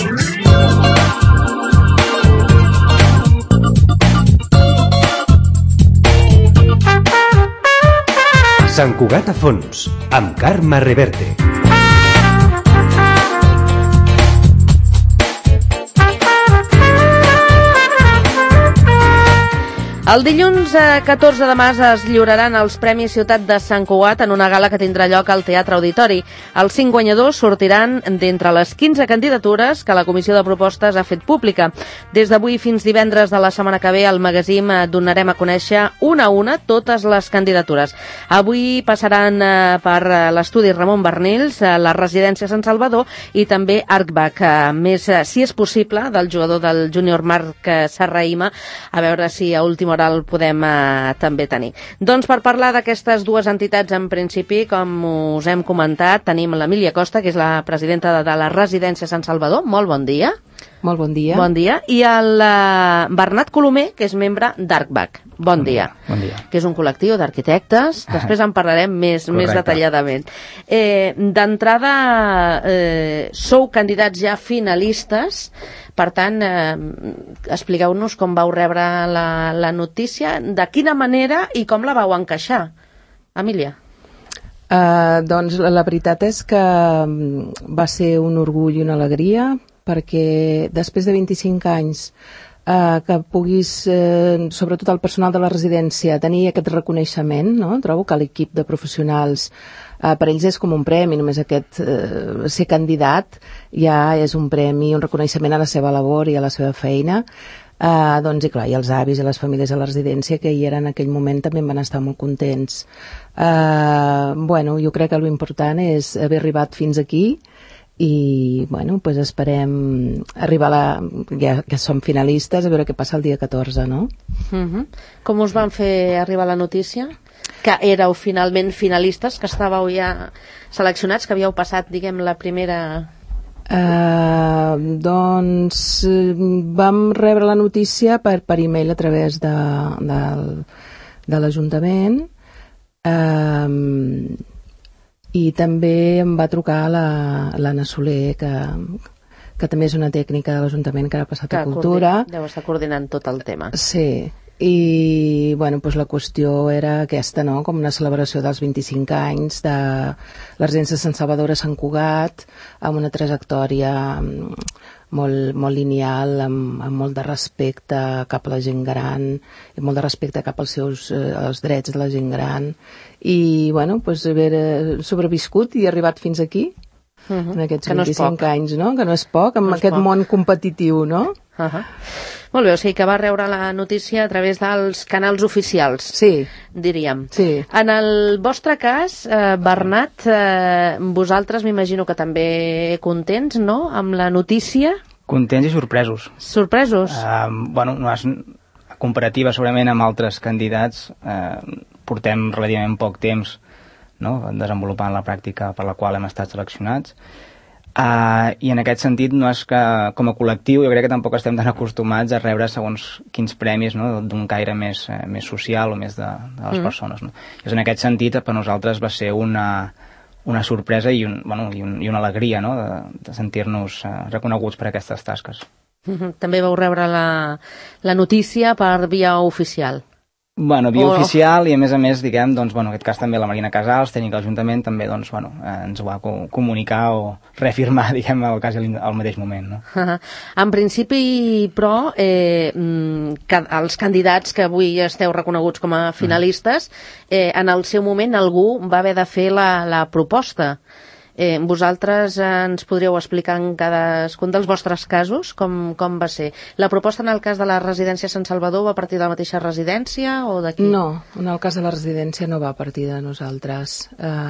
Sant Cugat a fons, amb Carme Reverte. El dilluns 14 de març es lliuraran els Premis Ciutat de Sant Cugat en una gala que tindrà lloc al Teatre Auditori. Els 5 guanyadors sortiran d'entre les 15 candidatures que la Comissió de Propostes ha fet pública. Des d'avui fins divendres de la setmana que ve al magazín donarem a conèixer una a una totes les candidatures. Avui passaran per l'estudi Ramon Barnils, la residència Sant Salvador i també Arcbac. Més, si és possible, del jugador del júnior Marc Serraima, a veure si a última hora el podem també tenir. Doncs per parlar d'aquestes dues entitats, en principi, com us hem comentat, tenim l'Emília Costa, que és la presidenta de la residència Sant Salvador. Molt bon dia. Molt bon dia. Bon dia. I el Bernat Colomer, que és membre d'Arcbac. Bon dia. Bon dia. Que és un col·lectiu d'arquitectes. Després en parlarem més detalladament. D'entrada, sou candidats ja finalistes. Per tant, expliqueu-nos com vau rebre la notícia, de quina manera i com la vau encaixar. Emília. Doncs la veritat és que va ser un orgull i una alegria, perquè després de 25 anys que puguis, sobretot el personal de la residència, tenir aquest reconeixement, no? Trobo que l'equip de professionals, per ells és com un premi, només aquest ser candidat ja és un premi, un reconeixement a la seva labor i a la seva feina. Doncs, i clar, i els avis i les famílies de la residència que hi eren en aquell moment també van estar molt contents. Bueno, jo crec que l'important és haver arribat fins aquí i, bueno, pues esperem arribar ja que som finalistes, a veure què passa el dia 14, no? Com us van fer arribar la notícia? Que éreu finalment finalistes, que estàveu ja seleccionats, que havíeu passat, diguem, la primera... Doncs vam rebre la notícia per e-mail a través de l'Ajuntament, i també em va trucar l'Anna Soler, que també és una tècnica de l'Ajuntament que ha passat a Cultura. Deu estar coordinant tot el tema. Sí, i bueno, doncs la qüestió era aquesta, no? Com una celebració dels 25 anys de la residència Sant Salvador a Sant Cugat, amb una trajectòria molt lineal, amb molt de respecte cap a la gent gran, i molt de respecte cap als els drets de la gent gran, i bueno, doncs haver sobreviscut i arribat fins aquí, en aquests 25 anys, no? Que no és poc, amb aquest món competitiu, no? Molt bé, o sigui que va rebre la notícia a través dels canals oficials, sí, diríem. Sí. En el vostre cas, Bernat, vosaltres m'imagino que també contents, no?, amb la notícia? Contents i sorpresos. Sorpresos? Bueno, comparativa segurament amb altres candidats, portem relativament poc temps, no?, desenvolupant la pràctica per la qual hem estat seleccionats. I en aquest sentit no és que com a col·lectiu jo crec que tampoc estem tan acostumats a rebre segons quins premis, no?, d'un caire més social o més de les persones, no? Llavors, en aquest sentit per nosaltres va ser una sorpresa i una alegria, no?, de sentir-nos reconeguts per aquestes tasques. També vau rebre la notícia per via oficial? Bueno, via oficial i a més, diguem, doncs, bueno, en aquest cas també la Marina Casals, tècnic de l'Ajuntament, també, doncs, bueno, ens ho va comunicar o reafirmar, diguem, quasi al mateix moment, no? En principi, però, els candidats que avui esteu reconeguts com a finalistes, en el seu moment algú va haver de fer la proposta. Vosaltres ens podríeu explicar en cadascun dels vostres casos com va ser? La proposta en el cas de la residència Sant Salvador va partir de la mateixa residència o d'aquí? No, en el cas de la residència no va partir de nosaltres.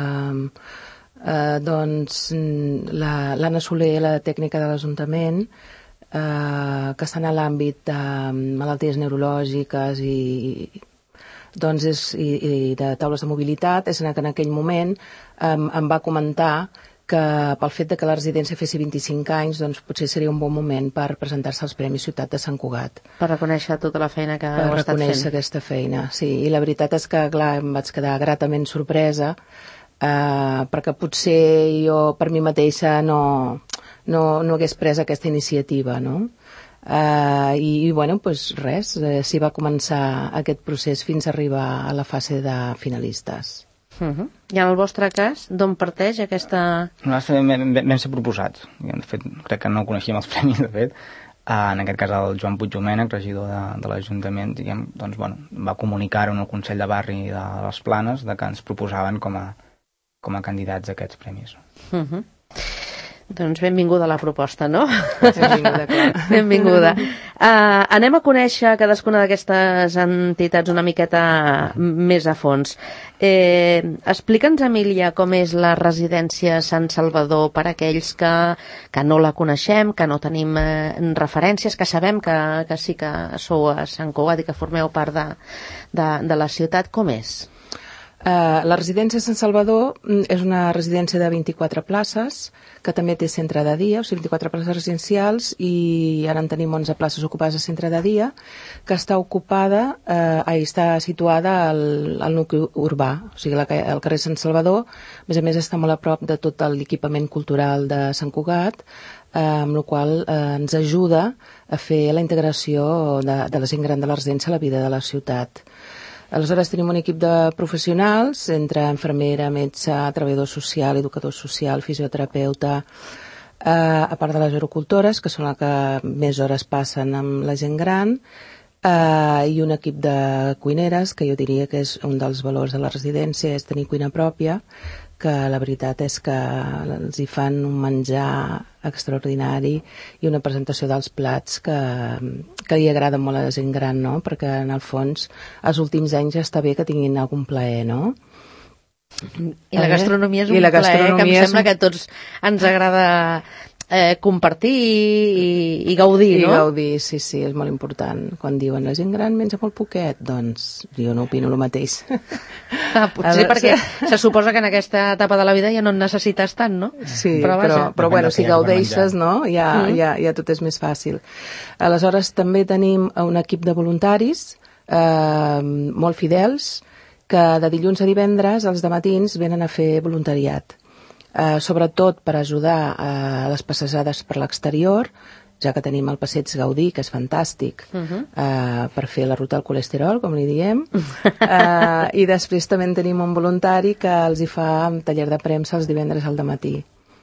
Doncs l'Anna Soler, la tècnica de l'Ajuntament, que està en l'àmbit de malalties neurològiques i de taules de mobilitat, és que en aquell moment em va comentar que pel fet de que la residència fessi 25 anys, doncs potser seria un bon moment per presentar-se als Premis Ciutat de Sant Cugat. Per reconèixer tota la feina que heu estat fent. Per reconèixer aquesta feina, sí. I la veritat és que, clar, em vaig quedar gratament sorpresa, perquè potser jo per mi mateixa no no hagués pres aquesta iniciativa, no? I bueno, doncs res, s'hi va començar aquest procés fins a arribar a la fase de finalistes. I en el vostre cas, d'on parteix aquesta... Nosaltres vam ser proposats. De fet, crec que no coneixíem els premis, de fet. En aquest cas, el Joan Puig Domènech, regidor de l'Ajuntament, doncs, va comunicar en el Consell de Barri de les Planes que ens proposaven com a candidats a aquests premis. Doncs benvinguda a la proposta, no? Benvinguda, clar. Benvinguda. Anem a conèixer cadascuna d'aquestes entitats una miqueta més a fons. Explica'ns, Emília, com és la residència Sant Salvador per a aquells que no la coneixem, que no tenim referències, que sabem que sí que sou a Sant Cugat i que formeu part de la ciutat. Com és? La residència Sant Salvador és una residència de 24 places, que també té centre de dia, o sigui, 24 places residencials, i ara en tenim 11 places ocupades a centre de dia, que està està situada al nucli urbà, o sigui, el carrer Sant Salvador. A més, està molt a prop de tot l'equipament cultural de Sant Cugat, amb la qual ens ajuda a fer la integració de la gent gran de la residència a la vida de la ciutat. Aleshores tenim un equip de professionals, entre infermera, metge, treballador social, educador social, fisioterapeuta, a part de les gerocultores, que són les que més hores passen amb la gent gran, i un equip de cuineres, que jo diria que és un dels valors de la residència, és tenir cuina pròpia, que la veritat és que els hi fan un menjar extraordinari i una presentació dels plats que li agrada molt a la gent gran, no? Perquè en el fons els últims anys ja està bé que tinguin algun plaer, no? I la gastronomia és un plaer que em sembla que a tots ens agrada compartir i gaudir, no? I gaudir, sí, és molt important. Quan diuen la gent gran menja molt poquet, doncs jo no opino el mateix. Potser perquè se suposa que en aquesta etapa de la vida ja no en necessites tant, no? Sí, però bueno, si gaudeixes, no? Ja tot és més fàcil. Aleshores també tenim un equip de voluntaris molt fidels que de dilluns a divendres als dematins venen a fer voluntariat. Sobretot per ajudar a les passejades per l'exterior, ja que tenim el Passeig Gaudí, que és fantàstic, per fer la ruta al colesterol, com li diem, i després també tenim un voluntari que els hi fa un taller de premsa els divendres al dematí,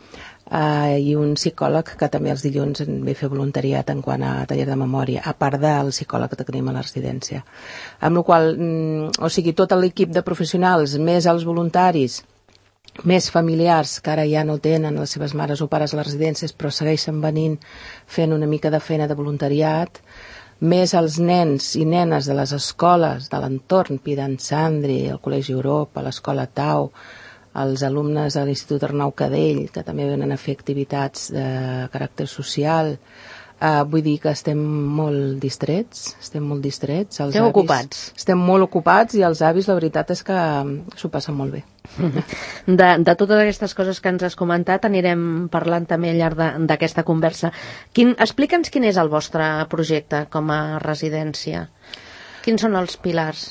i un psicòleg que també els dilluns ve a fer voluntariat en quant a taller de memòria, a part del psicòleg que tenim a la residència. Amb la qual cosa, o sigui, tot l'equip de professionals, més els voluntaris, més familiars que ara ja no tenen les seves mares o pares a les residències però segueixen venint fent una mica de feina de voluntariat, més els nens i nenes de les escoles de l'entorn, Pidansandri, el Col·legi Europa, l'Escola Tau, els alumnes de l'Institut Arnau Cadell, que també venen a fer activitats de caràcter social. Vull dir que estem molt distrets. Esteu ocupats. Estem molt ocupats i els avis, la veritat és que s'ho passen molt bé. De totes aquestes coses que ens has comentat anirem parlant també al llarg d'aquesta conversa. Explica'ns quin és el vostre projecte com a residència. Quins són els pilars?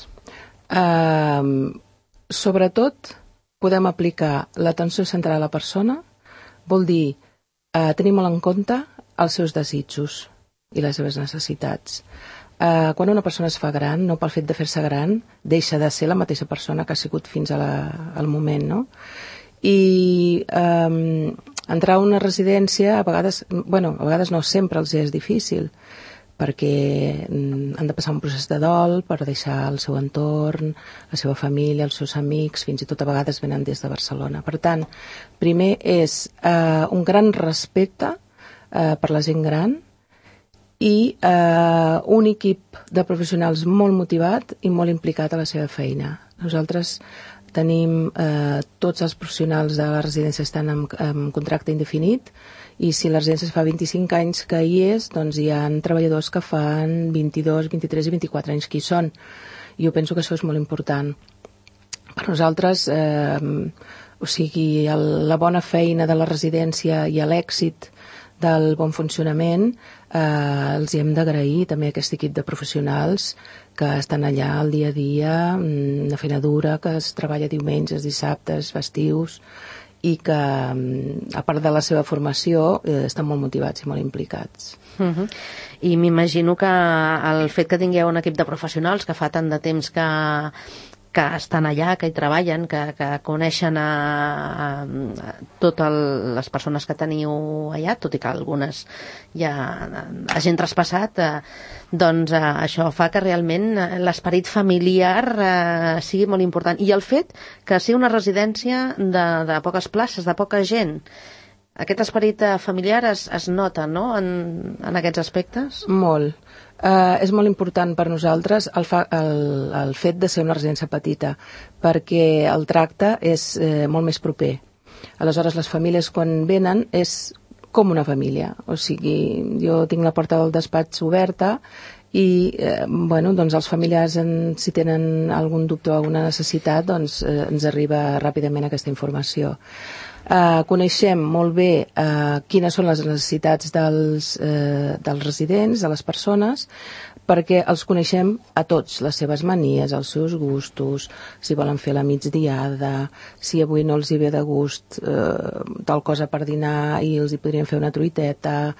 Sobretot podem aplicar l'atenció centrada a la persona, vol dir tenir molt en compte els seus desitjos i les seves necessitats. Quan una persona es fa gran, no pel fet de fer-se gran, deixa de ser la mateixa persona que ha sigut fins al moment, no? I entrar a una residència a vegades no sempre els és difícil, perquè han de passar un procés de dol per deixar el seu entorn, la seva família, els seus amics, fins i tot a vegades venen des de Barcelona. Per tant, primer és un gran respecte per la gent gran i un equip de professionals molt motivat i molt implicat a la seva feina. Nosaltres tenim tots els professionals de la residència estan en contracte indefinit i si la residència fa 25 anys que hi és, doncs hi ha treballadors que fan 22, 23 i 24 anys que hi són. I jo penso que això és molt important. Per nosaltres, o sigui, la bona feina de la residència i l'èxit del bon funcionament els hi hem d'agrair també a aquest equip de professionals que estan allà al dia a dia, una feina dura, que es treballa diumenges, dissabtes, festius, i que, a part de la seva formació, estan molt motivats i molt implicats. I m'imagino que el fet que tingueu un equip de professionals que fa tant de temps que estan allà, que hi treballen, que coneixen a totes les persones que teniu allà, tot i que algunes ja hagin traspassat, doncs això fa que realment l'esperit familiar sigui molt important. I el fet que sigui una residència de poques places, de poca gent, aquest esperit familiar es nota, no?, en aquests aspectes? Molt. És molt important per nosaltres el fet de ser una residència petita, perquè el tracte és molt més proper. Aleshores, les famílies quan venen és com una família. O sigui, jo tinc la porta del despatx oberta i doncs els familiars, si tenen algun dubte o alguna necessitat, doncs ens arriba ràpidament aquesta informació. Coneixem molt bé quines són les necessitats dels residents, de les persones, perquè els coneixem a tots, les seves manies, els seus gustos, si volen fer la migdiada, si avui no els hi ve de gust tal cosa per dinar i els hi podrien fer una truiteta.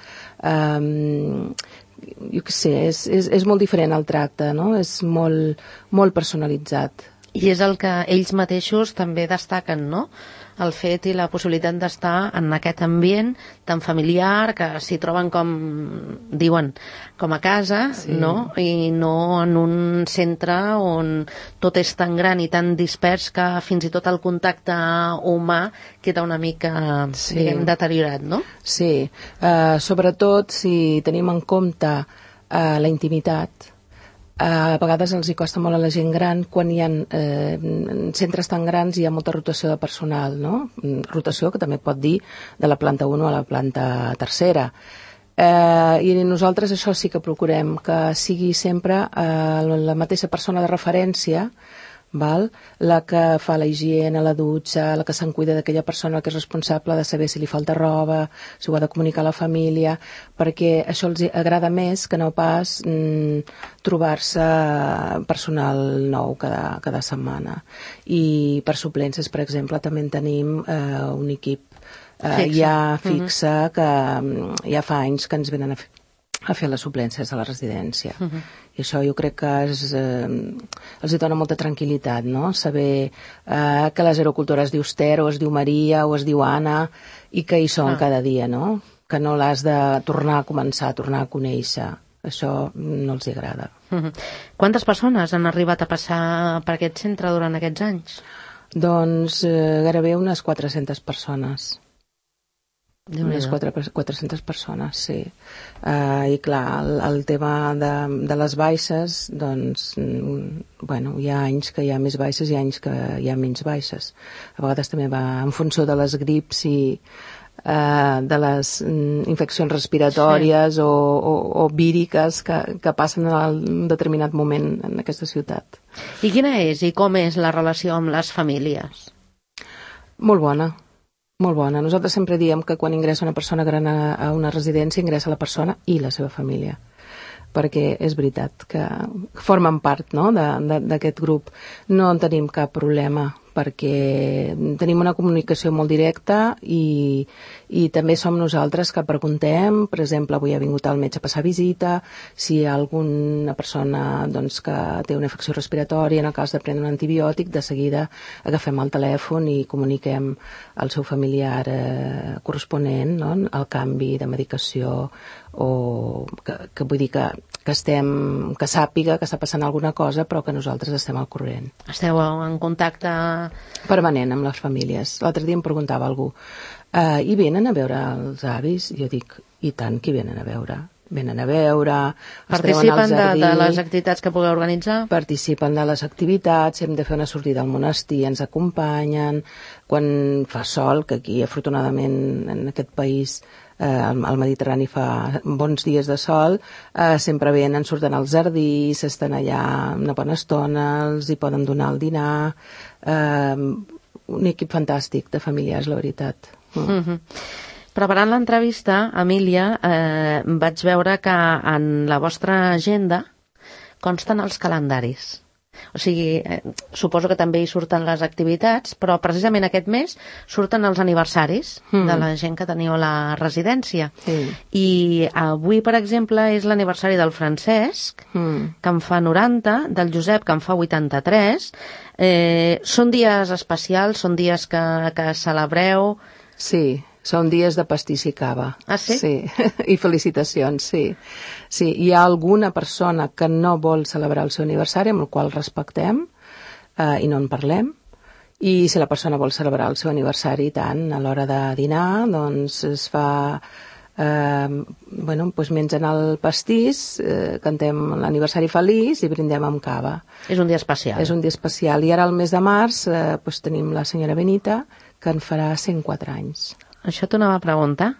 Jo què sé, és molt diferent el tracte, no? És molt personalitzat. I és el que ells mateixos també destaquen, no?, el fet i la possibilitat d'estar en aquest ambient tan familiar, que s'hi troben, com diuen, com a casa, sí, no? I no en un centre on tot és tan gran i tan dispers que fins i tot el contacte humà queda una mica, diguem, deteriorat, no? Sí, sobretot si tenim en compte la intimitat. A vegades els hi costa molt a la gent gran quan hi ha centres tan grans i hi ha molta rotació de personal, no? Rotació que també pot dir de la planta 1 a la planta 3. I nosaltres això sí que procurem, que sigui sempre la mateixa persona de referència, la que fa la higiene, la dutxa, la que se'n cuida d'aquella persona que és responsable de saber si li falta roba, si ho ha de comunicar a la família, perquè això els agrada més que no pas trobar-se personal nou cada setmana. I per suplències, per exemple, també en tenim un equip ja fixe que ja fa anys que ens venen a fer les suplències a la residència. I això jo crec que els dona molta tranquil·litat, no? Saber que la gerocultora es diu Esther, o es diu Maria, o es diu Anna, i que hi són cada dia, no? Que no l'has de tornar a començar, tornar a conèixer. Això no els agrada. Quantes persones han arribat a passar per aquest centre durant aquests anys? Doncs gairebé unes 400 persones. Unes 400 persones, sí. I clar, el tema de les baixes, doncs, bueno, hi ha anys que hi ha més baixes i anys que hi ha menys baixes. A vegades també va en funció de les grips i de les infeccions respiratòries o víriques que passen en un determinat moment en aquesta ciutat. I quina és i com és la relació amb les famílies? Molt bona. Molt bona. Nosaltres sempre diem que quan ingressa una persona gran a una residència ingressa la persona i la seva família, perquè és veritat que formen part, no?, d'aquest grup. No en tenim cap problema, perquè tenim una comunicació molt directa i també som nosaltres que preguntem. Per exemple, avui ha vingut el metge a passar visita, si hi ha alguna persona doncs, que té una infecció respiratòria, en el cas de prendre un antibiòtic, de seguida agafem el telèfon i comuniquem al seu familiar corresponent, no?, el canvi de medicació, o que vull dir que sàpiga que està passant alguna cosa, però que nosaltres estem al corrent. Esteu en contacte permanent amb les famílies. L'altre dia em preguntava algú, i venen a veure els avis? Jo dic, i tant, qui venen a veure? Venen a veure, participen de les activitats que pugueu organitzar? Participen de les activitats, hem de fer una sortida al monestir, ens acompanyen. Quan fa sol, que aquí afortunadament en aquest país al Mediterrani fa bons dies de sol, sempre venen, surten al jardí, s'estan allà una bona estona, els hi poden donar el dinar. Un equip fantàstic de familiars, la veritat. Preparant l'entrevista, Emília, vaig veure que en la vostra agenda consten els calendaris. O sigui, suposo que també hi surten les activitats, però precisament aquest mes surten els aniversaris de la gent que teniu a la residència. I avui, per exemple, és l'aniversari del Francesc, que en fa 90, del Josep, que en fa 83. Són dies especials, són dies que celebreu... Sí, són dies de pastís i cava. Ah, sí? Sí, i felicitacions, sí. Sí, hi ha alguna persona que no vol celebrar el seu aniversari, amb el qual respectem i no en parlem, i si la persona vol celebrar el seu aniversari, tant, a l'hora de dinar, doncs es fa... doncs mengen el pastís, cantem l'aniversari feliç i brindem amb cava. És un dia especial. És un dia especial. I ara, al mes de març, tenim la senyora Benita, que en farà 104 anys. Això t'ho anava a preguntar.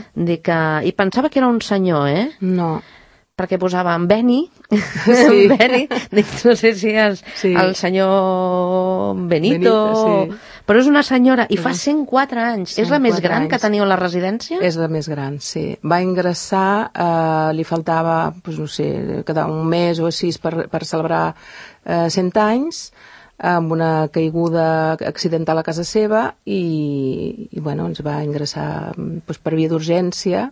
I pensava que era un senyor, No. Perquè posava en Beni. Sí. Beni. Dic, no sé si és el senyor Benito. Sí. Però és una senyora, i fa 104 anys. És la més gran anys. que teniu a la residència? És la més gran, sí. Va ingressar, li faltava, no sé, cada un mes o així per celebrar 100 anys, amb una caiguda accidental a casa seva i ens va ingressar per via d'urgència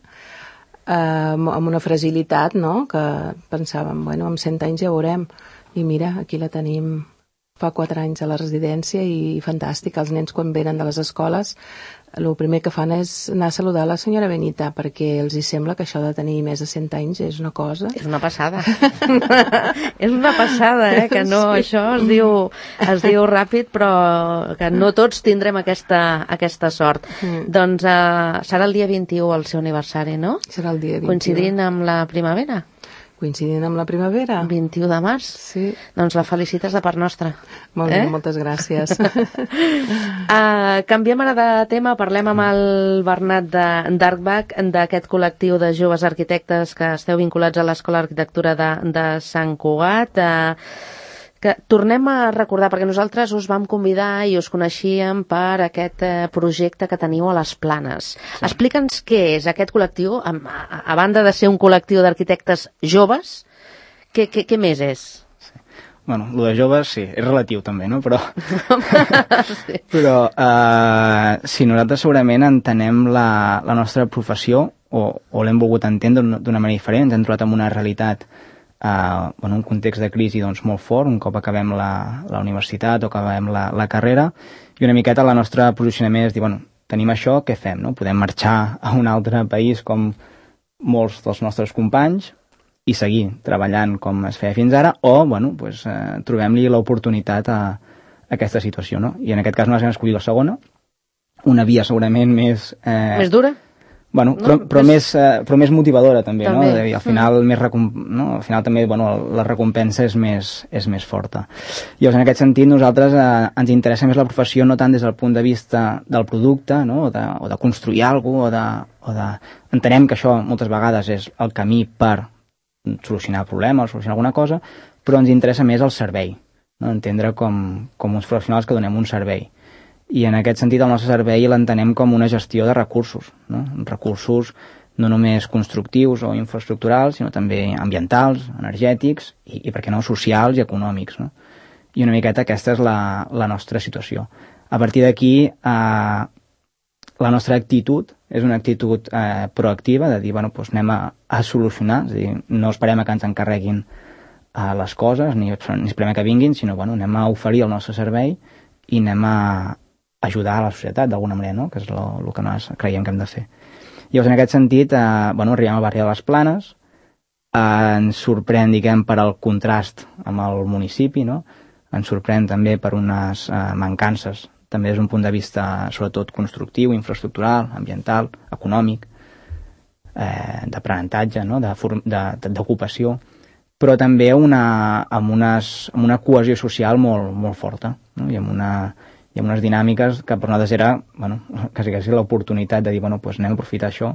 amb una fragilitat, no?, que pensàvem, amb 100 anys ja veurem. I mira, aquí la tenim, fa 4 anys a la residència i fantàstic. Els nens, quan venen de les escoles, el primer que fan és anar a saludar la senyora Benita, perquè els hi sembla que això de tenir més de 100 anys és una cosa... És una passada. És una passada, que no, sí. Això es diu ràpid, però que no tots tindrem aquesta sort. Doncs serà el dia 21 el seu aniversari, no? Serà el dia 21. Coincidint amb la primavera? Coincidint amb la primavera. 21 de març? Sí. Doncs la felicites de part nostra. Molt bé, moltes gràcies. Canviem ara de tema, parlem amb el Bernat d'Arcbach, d'aquest col·lectiu de joves arquitectes que esteu vinculats a l'Escola d'Arquitectura de Sant Cugat. Que tornem a recordar, perquè nosaltres us vam convidar i us coneixíem per aquest projecte que teniu a les Planes. Sí. Explica'ns què és aquest col·lectiu, a banda de ser un col·lectiu d'arquitectes joves, què més és? Sí. Bueno, el de joves sí, és relatiu també, no? Però, sí. Però sí, nosaltres segurament entenem la nostra professió o l'hem volgut entendre d'una manera diferent, ens hem trobat amb una realitat un context de crisi doncs, molt fort, un cop acabem la universitat o acabem la carrera, i una miqueta el nostre posicionament és dir, tenim això, què fem? No? Podem marxar a un altre país com molts dels nostres companys i seguir treballant com es feia fins ara, o trobem-li l'oportunitat a aquesta situació. No? I en aquest cas nosaltres hem escollit la segona, una via segurament més... Més dura? Però més motivadora també. No? Al final, al final també la recompensa és més forta. Llavors, en aquest sentit, nosaltres ens interessa més la professió no tant des del punt de vista del producte, no? o de construir alguna cosa, entenem que això moltes vegades és el camí per solucionar problemes, solucionar alguna cosa, però ens interessa més el servei, no? Entendre com uns professionals que donem un servei. I en aquest sentit el nostre servei l'entenem com una gestió de recursos, no? Recursos no només constructius o infraestructurals, sinó també ambientals, energètics i per què no, socials i econòmics. No? I una miqueta aquesta és la nostra situació. A partir d'aquí, la nostra actitud és una actitud proactiva, de dir, anem a solucionar, és a dir, no esperem que ens encarreguin les coses, ni esperem que vinguin, sinó anem a oferir el nostre servei i anem a ajudar a la societat d'alguna manera, no? Que és el que nosaltres creiem que hem de fer. Llavors, en aquest sentit, arribem al barri de les Planes, ens sorprèn, per al contrast amb el municipi, no? Ens sorprèn també per unes mancances, també des d'un punt de vista sobretot constructiu, infraestructural, ambiental, econòmic, d'aprenentatge, no? D'ocupació, però també amb una cohesió social molt forta, no? I amb unes dinàmiques que per nosaltres era, quasi l'oportunitat de dir, anem a aprofitar això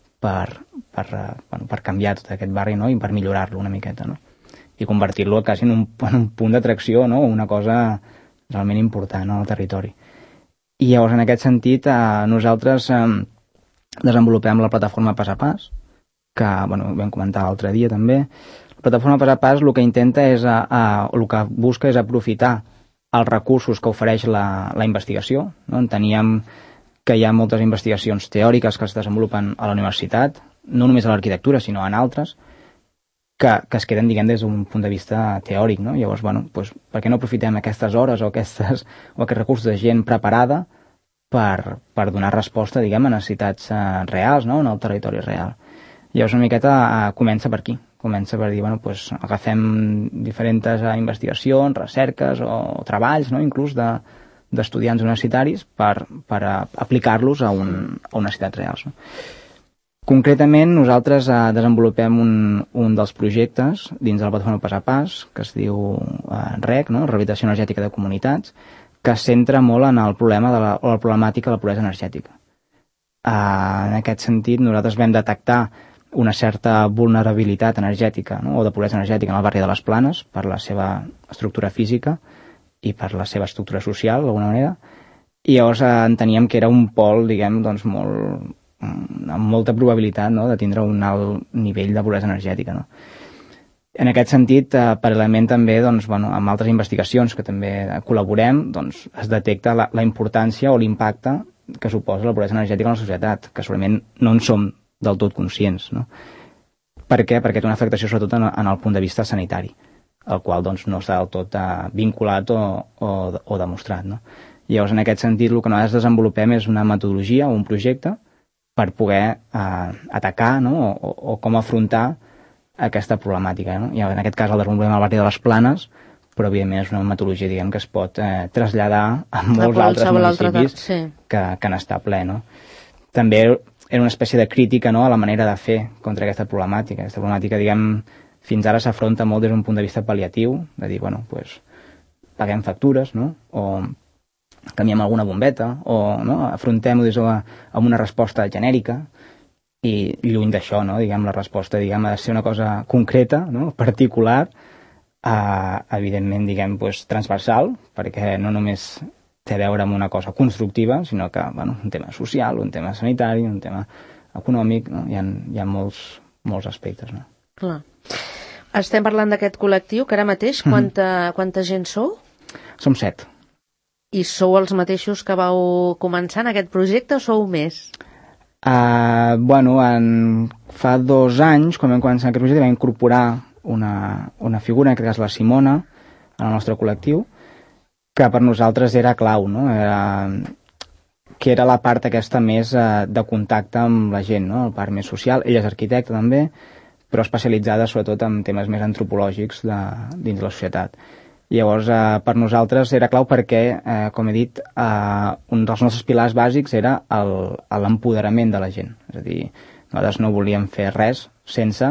per canviar tot aquest barri, no? I per millorar-lo una miqueta, no? I convertir-lo quasi en un punt d'atracció, no? Una cosa realment important al territori. I llavors, en aquest sentit, nosaltres desenvolupem la plataforma Pas a Pas, que bueno, ho vam comentar l'altre dia també. La plataforma Pas a Pas el que intenta és, el que busca és aprofitar els recursos que ofereix la investigació. No? Enteníem que hi ha moltes investigacions teòriques que es desenvolupen a la universitat, no només a l'arquitectura, sinó en altres, que es queden, diguem, des d'un punt de vista teòric. No? Llavors, bueno, doncs, per què no aprofitem aquestes hores o aquests recursos de gent preparada per donar resposta, diguem, a necessitats reals, no? En el territori real. Llavors, una miqueta comença per aquí. Comença per dir, bueno, doncs agafem diferents investigacions, recerques o treballs, no? Inclús d'estudiants universitaris per aplicar-los a necessitats reals. No? Concretament, nosaltres desenvolupem un dels projectes dins de la plataforma Pas a Pas, que es diu REC, no? Rehabilitació energètica de comunitats, que es centra molt en el problema o la problemàtica de la pobresa energètica. En aquest sentit, nosaltres vam detectar una certa vulnerabilitat energètica, no? O de pobresa energètica en el barri de les Planes per la seva estructura física i per la seva estructura social, d'alguna manera, i llavors enteníem que era un pol, diguem, doncs amb molta probabilitat, no? De tindre un alt nivell de pobresa energètica. No? En aquest sentit, paral·lelament també, doncs, bueno, amb altres investigacions que també col·laborem, doncs, es detecta la importància o l'impacte que suposa la pobresa energètica en la societat, que segurament no en som del tot conscients. No? Per què? Perquè té una afectació sobretot en el punt de vista sanitari, el qual doncs, no està del tot vinculat o demostrat. No? Llavors, en aquest sentit, el que nosaltres desenvolupem és una metodologia o un projecte per poder atacar, no? o com afrontar aquesta problemàtica. No? I en aquest cas el desenvolupem al barri de les Planes, però evidentment és una metodologia, diguem, que es pot traslladar a molts altres municipis que han estat ple. No? També era una espècie de crítica, no? A la manera de fer contra aquesta problemàtica. Aquesta problemàtica, diguem, fins ara s'afronta molt des d'un punt de vista pal·liatiu, de dir, bueno, doncs, paguem factures, no? O canviem alguna bombeta, o no? Afrontem-ho des amb una resposta genèrica, i lluny d'això, no? Diguem, la resposta, diguem, ha de ser una cosa concreta, no? Particular, evidentment, diguem, doncs, transversal, perquè no només té a veure amb una cosa constructiva, sinó que, bueno, un tema social, un tema sanitari, un tema econòmic, no? Hi ha molts aspectes, no? Clar. Estem parlant d'aquest col·lectiu, que ara mateix, quanta gent sou? Som 7. I sou els mateixos que vau començar en aquest projecte o sou més? Bueno, fa 2 anys, quan vam començar aquest projecte, vam incorporar una figura, en aquest cas la Simona, en el nostre col·lectiu, que per nosaltres era clau, no? Que era la part aquesta més de contacte amb la gent, no? La part més social. Ella és arquitecta també, però especialitzada sobretot en temes més antropològics dins la societat. Llavors, per nosaltres era clau perquè, com he dit, un dels nostres pilars bàsics era l'empoderament de la gent. És a dir, nosaltres no volíem fer res sense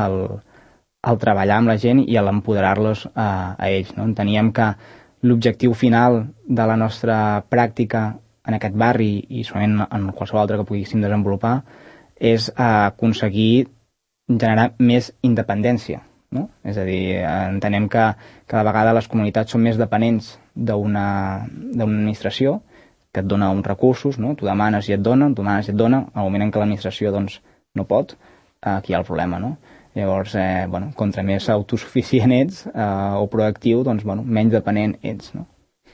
el treballar amb la gent i l'empoderar-los a ells. No? Enteníem que l'objectiu final de la nostra pràctica en aquest barri i segurament en qualsevol altre que poguéssim desenvolupar és aconseguir generar més independència. No? És a dir, entenem que cada vegada les comunitats són més dependents d'una administració que et dona uns recursos, no? Tu demanes i et dona, al moment en què l'administració doncs, no pot, aquí hi ha el problema. No? Llavors, bueno, contra més autosuficient ets o proactiu, doncs, bueno, menys dependent ets. No?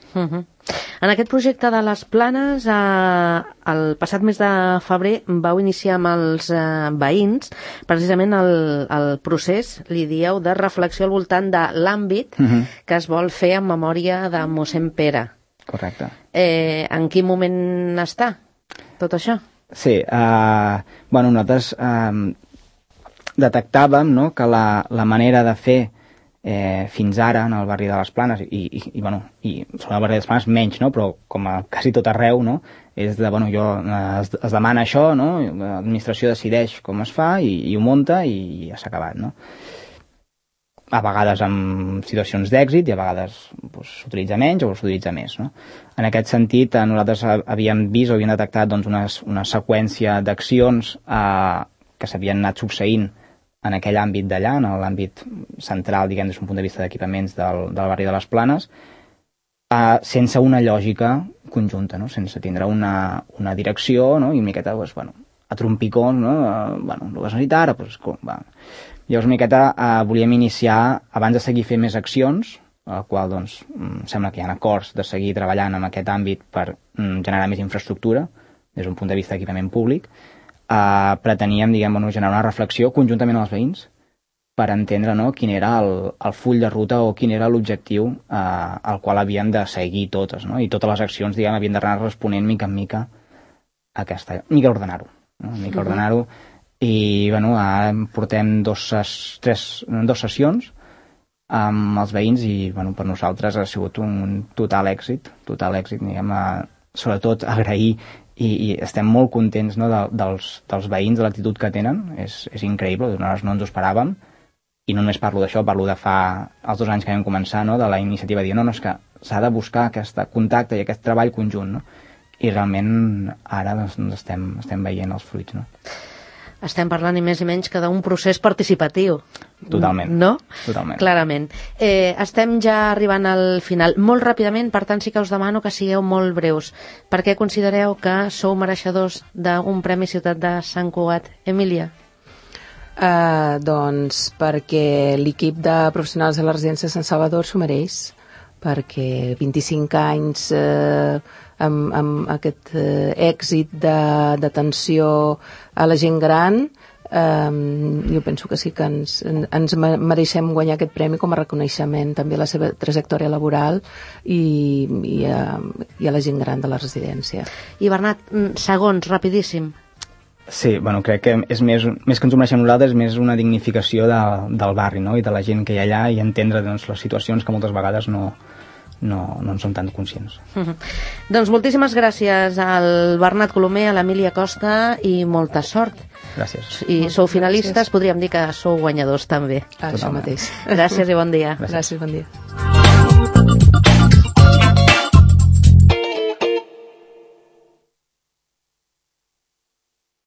En aquest projecte de les Planes, el passat mes de febrer vau iniciar amb els veïns precisament el procés, li dieu, de reflexió al voltant de l'àmbit que es vol fer en memòria de mossèn Pere. Correcte. En quin moment està tot això? Sí, bueno, nosaltres detectàvem, no, que la manera de fer fins ara en el barri de les Planes i sobre el barri de les Planes menys, no? Però com a quasi tot arreu, no? És de, bueno, es demana això, no? L'administració decideix com es fa i ho munta i ja s'ha acabat, no? A vegades amb situacions d'èxit i a vegades s'utilitza menys o s'utilitza més, no? En aquest sentit, nosaltres havíem vist o havíem detectat doncs, una seqüència d'accions que s'havien anat succeint en aquell àmbit d'allà, en l'àmbit central, diguem, des d'un punt de vista d'equipaments del barri de les Planes, sense una lògica conjunta, no? Sense tindre una direcció, no? I una miqueta, doncs, bueno, a trompicons, no? Bueno, el vas necessitar, ara, doncs, va. Llavors, una miqueta volíem iniciar, abans de seguir fent més accions, a la qual, doncs, sembla que hi ha acords de seguir treballant en aquest àmbit per generar més infraestructura, des d'un punt de vista d'equipament públic, preteníem, diguem, generar una reflexió conjuntament amb els veïns per entendre, no, quin era el full de ruta o quin era l'objectiu al qual havíem de seguir totes, no? I totes les accions, diguem, havien d'anar responent mica en mica a aquesta... mica ordenar-ho, no? Mica ordenar-ho. I, bueno, ara portem dos sessions amb els veïns i, bueno, per nosaltres ha sigut un total èxit, diguem, sobretot agrair i estem molt contents, no, dels veïns, de l'actitud que tenen, és increïble, nosaltres no ens ho esperàvem. I no només parlo d'això, parlo de fa els 2 anys que vam començar, no, de la iniciativa de dir, no, és que s'ha de buscar aquest contacte i aquest treball conjunt, no? I realment ara doncs, estem veient els fruits, no? Estem parlant ni més ni menys que d'un procés participatiu. Totalment. No? Totalment. Clarament. Estem ja arribant al final. Molt ràpidament, per tant, sí que us demano que sigueu molt breus. Per què considereu que sou mereixedors d'un Premi Ciutat de Sant Cugat? Emília? Doncs perquè l'equip de professionals de la residència de Sant Salvador s'ho mereix, perquè 25 anys amb aquest èxit d'atenció a la gent gran, jo penso que sí que ens mereixem guanyar aquest premi com a reconeixement també a la seva trajectòria laboral i a la gent gran de la residència. I Bernat, segons, rapidíssim. Sí, bueno, crec que és més que ens ho mereixem nosaltres, és més una dignificació del barri, no? I de la gent que hi ha allà i entendre, doncs, les situacions que moltes vegades no en som tan conscients. Doncs moltíssimes gràcies al Bernat Colomer, a l'Emília Costa i molta sort. Gràcies. I sou finalistes, podríem dir que sou guanyadors també. Això mateix. Gràcies i bon dia. Gràcies, bon dia.